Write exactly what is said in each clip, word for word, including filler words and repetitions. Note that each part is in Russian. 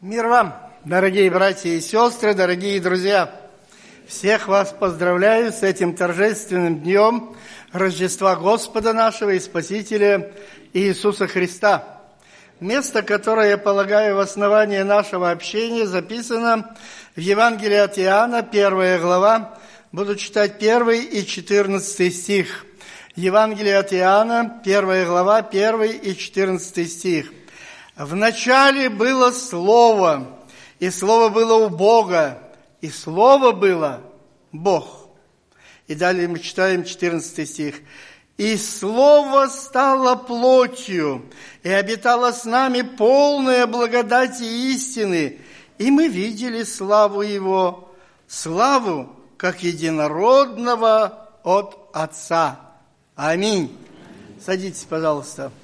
Мир вам, дорогие братья и сестры, дорогие друзья! Всех вас поздравляю с этим торжественным днем Рождества Господа нашего и Спасителя Иисуса Христа. Место, которое я полагаю в основании нашего общения, записано в Евангелии от Иоанна, первая глава. Буду читать первый и четырнадцатый стих. Евангелие от Иоанна, первая глава, первый и четырнадцатый стих. «В начале было Слово, и Слово было у Бога, и Слово было Бог». И далее мы читаем четырнадцатый стих. «И Слово стало плотью, и обитало с нами полная благодати и истины, и мы видели славу Его, славу, как единородного от Отца». Аминь. Садитесь, пожалуйста.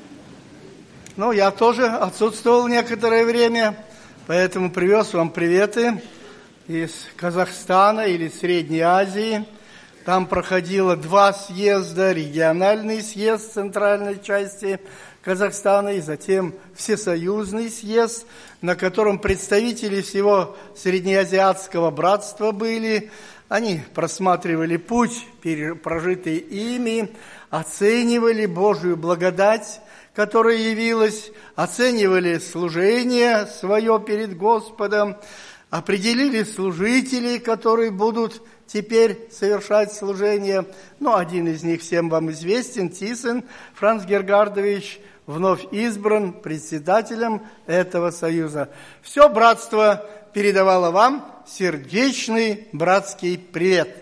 Ну, я тоже отсутствовал некоторое время, поэтому привез вам приветы из Казахстана или Средней Азии. Там проходило два съезда, региональный съезд центральной части Казахстана и затем всесоюзный съезд, на котором представители всего Среднеазиатского братства были. Они просматривали путь, прожитый ими, оценивали Божию благодать, которая явилась, оценивали служение свое перед Господом, определили служителей, которые будут теперь совершать служение. Ну, один из них всем вам известен, Тисен Франц Гергардович, вновь избран председателем этого союза. Все братство передавало вам сердечный братский привет.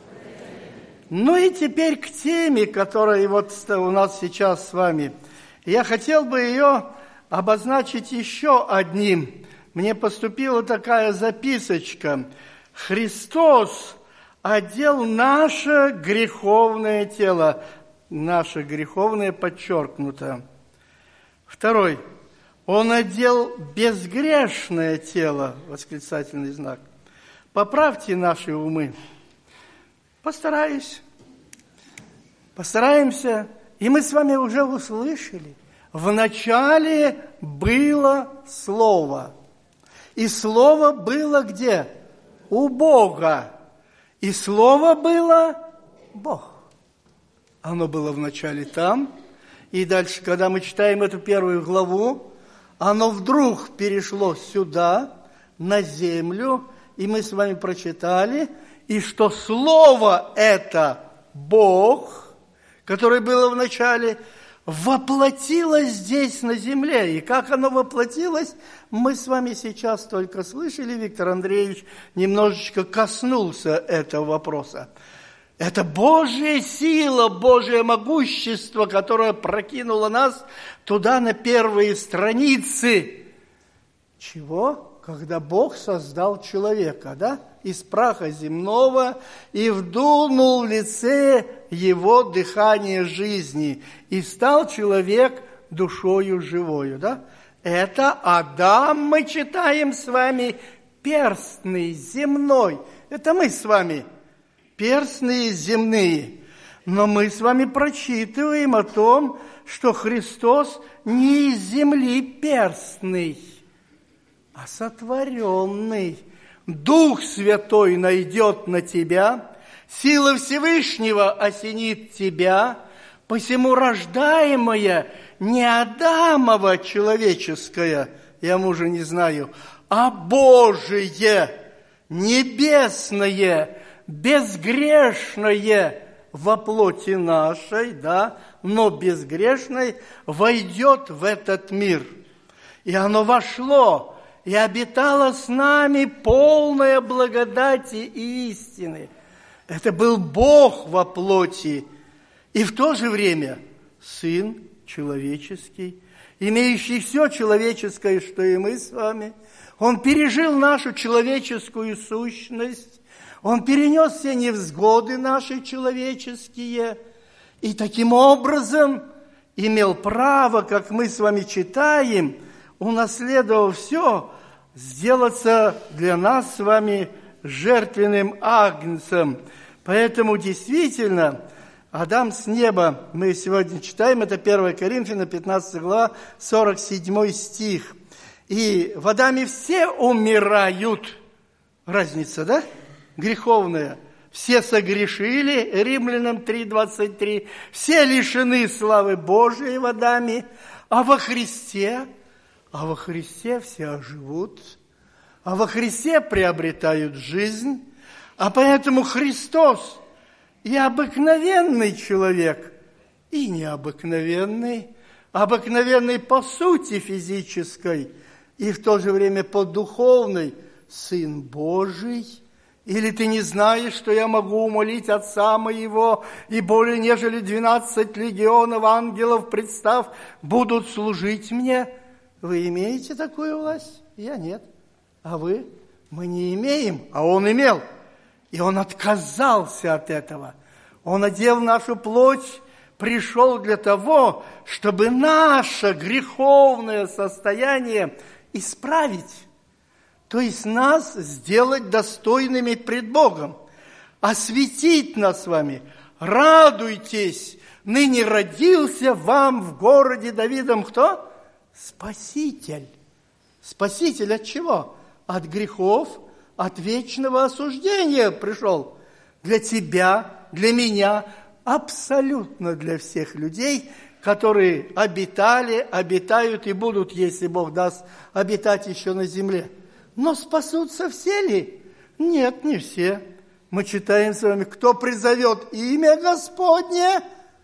Ну и теперь к теме, которая вот у нас сейчас с вами. Я хотел бы ее обозначить еще одним. Мне поступила такая записочка. Христос одел наше греховное тело. Наше греховное подчеркнуто. Второй. Он одел безгрешное тело. Восклицательный знак. Поправьте наши умы. Постараюсь. Постараемся. И мы с вами уже услышали. В начале было Слово. И Слово было где? У Бога. И Слово было Бог. Оно было в начале там. И дальше, когда мы читаем эту первую главу, оно вдруг перешло сюда, на землю. И мы с вами прочитали, и что Слово это Бог, которое было в начале, воплотилось здесь на земле. И как оно воплотилось, мы с вами сейчас только слышали. Виктор Андреевич немножечко коснулся этого вопроса. Это Божья сила, Божье могущество, которое прокинуло нас туда на первые страницы. Чего? Когда Бог создал человека, да? Из праха земного и вдунул в лице его дыхание жизни, и стал человек душою живою, да? Это Адам, мы читаем с вами, перстный, земной. Это мы с вами, перстные, земные. Но мы с вами прочитываем о том, что Христос не из земли перстный, а сотворенный. Дух Святой найдет на тебя, сила Всевышнего осенит тебя, посему рождаемое не Адамово человеческое, я мужа не знаю, а Божие, небесное, безгрешное во плоти нашей, да, но безгрешной войдет в этот мир. И оно вошло, и обитала с нами полная благодати и истины. Это был Бог во плоти, и в то же время Сын человеческий, имеющий все человеческое, что и мы с вами. Он пережил нашу человеческую сущность, Он перенес все невзгоды наши человеческие, и таким образом имел право, как мы с вами читаем, унаследовав все, сделаться для нас с вами жертвенным агнцем. Поэтому действительно Адам с неба, мы сегодня читаем, это первое Коринфянам, пятнадцатая глава, сорок седьмой стих. И в Адаме все умирают. Разница, да? Греховная. Все согрешили, Римлянам три двадцать три. Все лишены славы Божией в Адаме. А во Христе, а во Христе все оживут. А во Христе приобретают жизнь. А поэтому Христос и обыкновенный человек, и необыкновенный, обыкновенный по сути физической, и в то же время по духовной, Сын Божий. Или ты не знаешь, что я могу умолить Отца моего, и более нежели двенадцать легионов ангелов, представ, будут служить мне? Вы имеете такую власть? Я нет. А вы? Мы не имеем, а Он имел. И Он отказался от этого. Он, одев нашу плоть, пришел для того, чтобы наше греховное состояние исправить. То есть нас сделать достойными пред Богом. Осветить нас с вами. Радуйтесь, ныне родился вам в городе Давидом кто? Спаситель. Спаситель от чего? От грехов, от вечного осуждения пришел. Для тебя, для меня, абсолютно для всех людей, которые обитали, обитают и будут, если Бог даст, обитать еще на земле. Но спасутся все ли? Нет, не все. Мы читаем с вами, кто призовет имя Господне,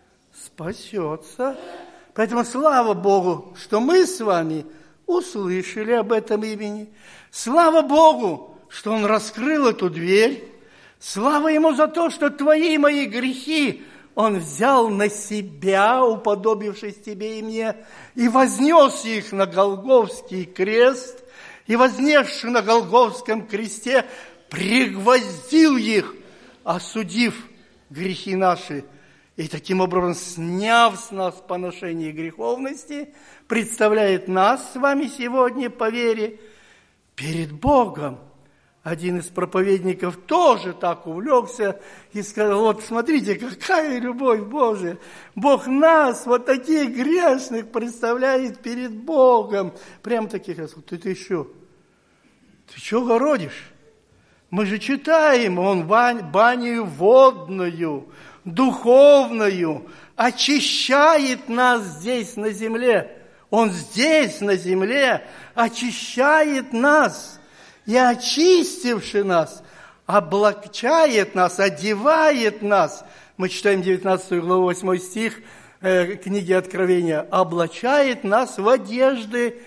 спасется. Поэтому слава Богу, что мы с вами услышали об этом имени. Слава Богу, что Он раскрыл эту дверь. Слава Ему за то, что твои и мои грехи Он взял на себя, уподобившись тебе и мне, и вознес их на Голгофский крест, и вознесший на Голгофском кресте пригвоздил их, осудив грехи наши, и таким образом, сняв с нас поношение греховности, представляет нас с вами сегодня по вере перед Богом. Один из проповедников тоже так увлекся и сказал, вот смотрите, какая любовь Божия. Бог нас, вот таких грешных, представляет перед Богом. Прям таких раз. Ты, ты что? Ты что городишь? Мы же читаем, Он баню водную, духовную, очищает нас здесь на земле. Он здесь на земле очищает нас. И очистивши нас, облачает нас, одевает нас. Мы читаем девятнадцатую главу, восьмой стих э, книги Откровения. Облачает нас в одежды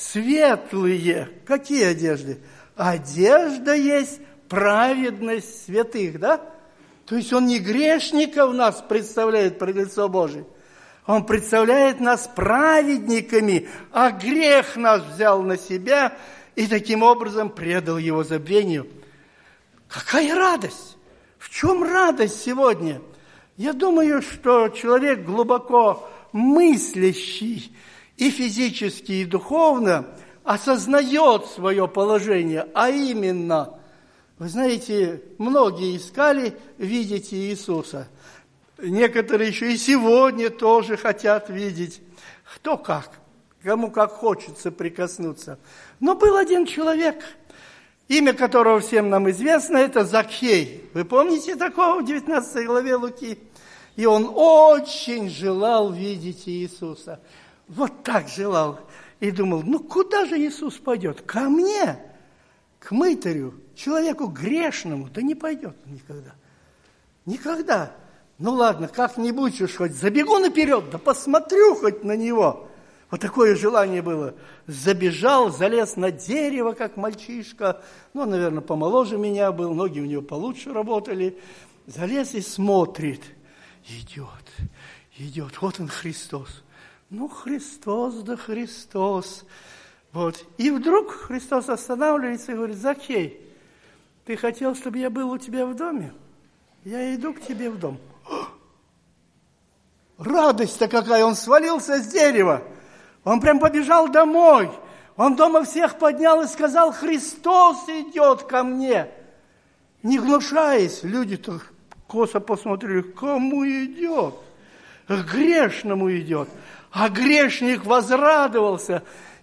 светлые. Какие одежды? Одежда есть праведность святых, да? То есть Он не грешников нас представляет пред лицо Божие. Он представляет нас праведниками, а грех наш взял на себя и таким образом предал его забвению. Какая радость! В чем радость сегодня? Я думаю, что человек глубоко мыслящий и физически, и духовно осознает свое положение, а именно, вы знаете, многие искали видеть Иисуса. Некоторые еще и сегодня тоже хотят видеть. Кто как, кому как хочется прикоснуться. Но был один человек, имя которого всем нам известно, это Закхей. Вы помните такого в девятнадцатой главе Луки? И он очень желал видеть Иисуса. Вот так желал. И думал, ну куда же Иисус пойдет? Ко мне, к мытарю, человеку грешному. Да не пойдет никогда. Никогда. Ну ладно, как-нибудь уж хоть забегу наперед, да посмотрю хоть на него. Вот такое желание было. Забежал, залез на дерево, как мальчишка. Ну, наверное, помоложе меня был, ноги у него получше работали. Залез и смотрит. Идет, идет. Вот он, Христос. Ну, Христос, да Христос. Вот. И вдруг Христос останавливается и говорит, Закхей, ты хотел, чтобы я был у тебя в доме? Я иду к тебе в дом. Радость-то какая! Он свалился с дерева. Он прям побежал домой. Он дома всех поднял и сказал, Христос идет ко мне. Не гнушаясь, люди-то косо посмотрели, кому идет? К грешному идет. А грешник возрадовался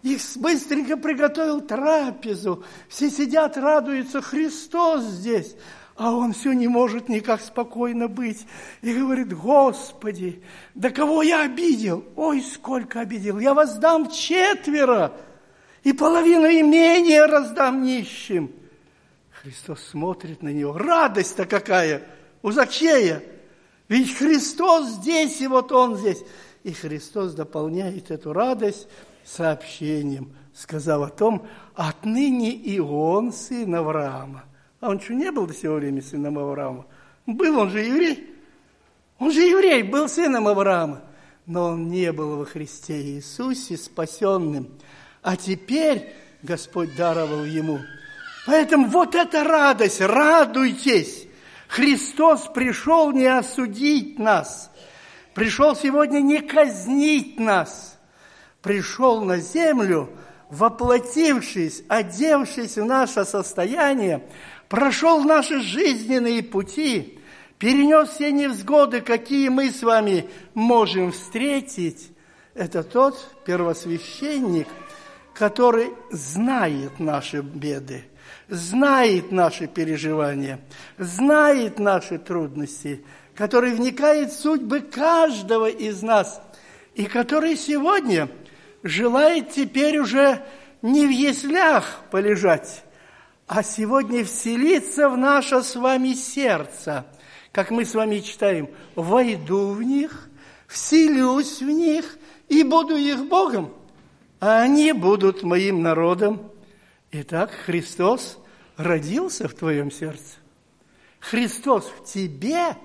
и быстренько приготовил трапезу. Все сидят, радуются, Христос здесь. А он все не может никак спокойно быть. И говорит: Господи, да кого я обидел? Ой, сколько обидел. Я воздам четверо, и половину имения раздам нищим. Христос смотрит на него. Радость-то какая у Закхея. Ведь Христос здесь, и вот он здесь. И Христос дополняет эту радость сообщением, сказав о том: отныне и он сын Авраама. А он что, не был до сего времени сыном Авраама? Был, он же еврей. Он же еврей, был сыном Авраама. Но он не был во Христе Иисусе спасенным. А теперь Господь даровал ему. Поэтому вот эта радость, радуйтесь. Христос пришел не осудить нас. Пришел сегодня не казнить нас. Пришел на землю, воплотившись, одевшись в наше состояние, прошел наши жизненные пути, перенес все невзгоды, какие мы с вами можем встретить. Это тот первосвященник, который знает наши беды, знает наши переживания, знает наши трудности, который вникает в судьбы каждого из нас, и который сегодня желает теперь уже не в яслях полежать, а сегодня вселиться в наше с вами сердце. Как мы с вами читаем: «Войду в них, вселюсь в них и буду их Богом, а они будут моим народом». Итак, Христос родился в твоем сердце. Христос в тебе.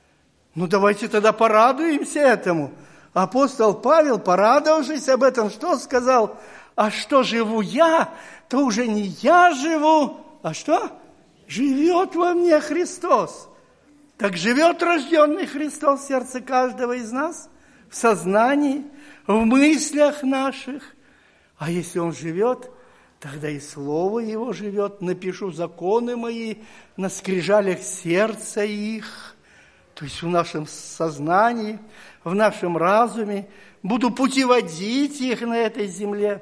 Ну, давайте тогда порадуемся этому. Апостол Павел, порадовавшись об этом, что сказал? А что живу я, то уже не я живу, а что? Живет во мне Христос. Так живет рожденный Христос в сердце каждого из нас, в сознании, в мыслях наших. А если Он живет, тогда и Слово Его живет. Напишу законы мои на скрижалях сердца их. То есть в нашем сознании, в нашем разуме. Буду путеводить их на этой земле.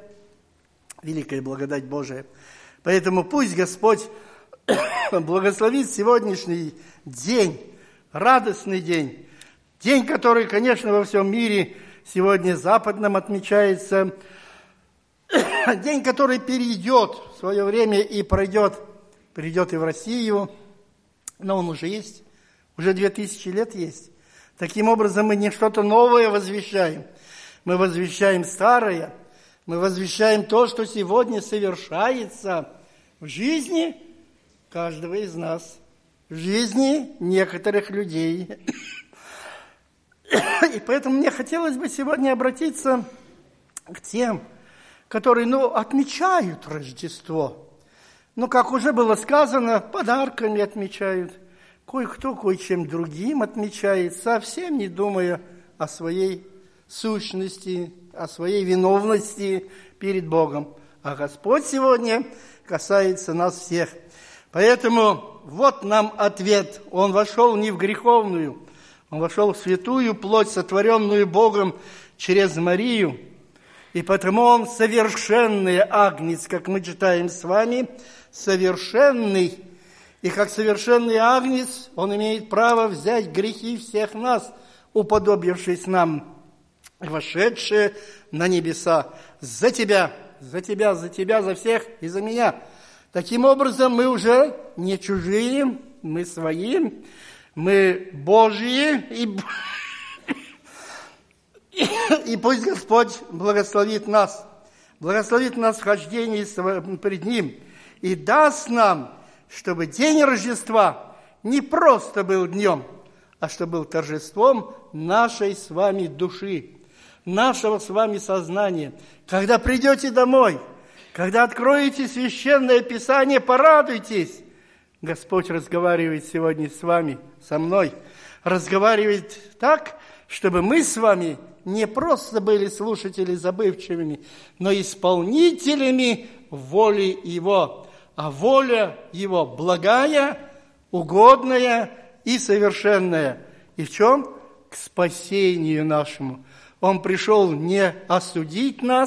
Великая благодать Божия. Поэтому пусть Господь благословит сегодняшний день, радостный день. День, который, конечно, во всем мире сегодня западном отмечается. День, который перейдет в свое время и пройдет, придет и в Россию. Но он уже есть, уже две тысячи лет есть. Таким образом, мы не что-то новое возвещаем. Мы возвещаем старое. Мы возвещаем то, что сегодня совершается в жизни каждого из нас, в жизни некоторых людей. И поэтому мне хотелось бы сегодня обратиться к тем, которые, ну, отмечают Рождество. Но, как уже было сказано, подарками отмечают. Кое-кто кое-чем другим отмечает, совсем не думая о своей сущности, о своей виновности перед Богом. А Господь сегодня касается нас всех. Поэтому вот нам ответ. Он вошел не в греховную, он вошел в святую плоть, сотворенную Богом через Марию. И потому он совершенный агнец, как мы читаем с вами, совершенный. И как совершенный агнец, он имеет право взять грехи всех нас, уподобившись нам, вошедшие на небеса за тебя, за тебя, за тебя, за всех и за меня. Таким образом, мы уже не чужие, мы свои, мы Божьи, и, и пусть Господь благословит нас, благословит нас в хождении пред Ним и даст нам, чтобы день Рождества не просто был днем, а чтобы был торжеством нашей с вами души, нашего с вами сознания. Когда придете домой, когда откроете Священное Писание, порадуйтесь. Господь разговаривает сегодня с вами, со мной. Разговаривает так, чтобы мы с вами не просто были слушателями забывчивыми, но исполнителями воли Его. А воля Его благая, угодная и совершенная. И в чем? К спасению нашему. Он пришел не осудить нас,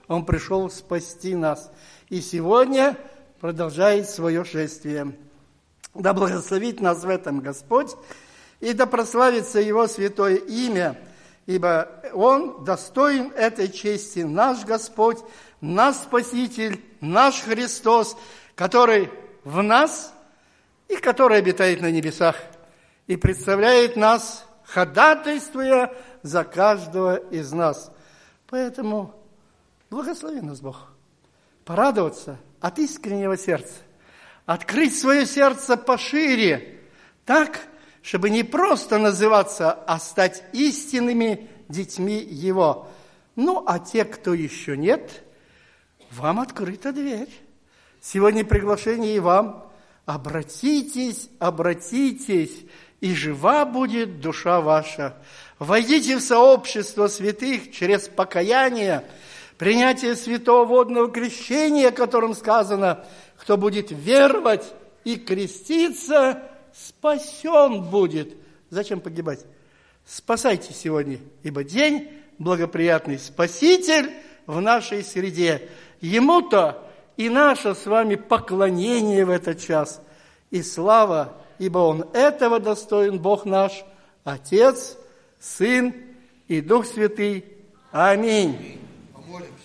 Он пришел спасти нас. И сегодня продолжает свое шествие. Да благословит нас в этом Господь, и да прославится Его святое имя, ибо Он достоин этой чести, наш Господь, наш Спаситель, наш Христос, который в нас и который обитает на небесах, и представляет нас, ходатайствуя за каждого из нас. Поэтому благослови нас, Бог, порадоваться от искреннего сердца, открыть свое сердце пошире, так, чтобы не просто называться, а стать истинными детьми Его. Ну, а те, кто еще нет, вам открыта дверь. Сегодня приглашение и вам. Обратитесь, обратитесь, и жива будет душа ваша. Войдите в сообщество святых через покаяние, принятие святого водного крещения, о котором сказано, кто будет веровать и креститься, спасен будет. Зачем погибать? Спасайте сегодня, ибо день благоприятный. Спаситель в нашей среде. Ему-то и наше с вами поклонение в этот час. И слава, ибо Он этого достоин, Бог наш, Отец, Сын и Дух Святый. Аминь. Помолимся.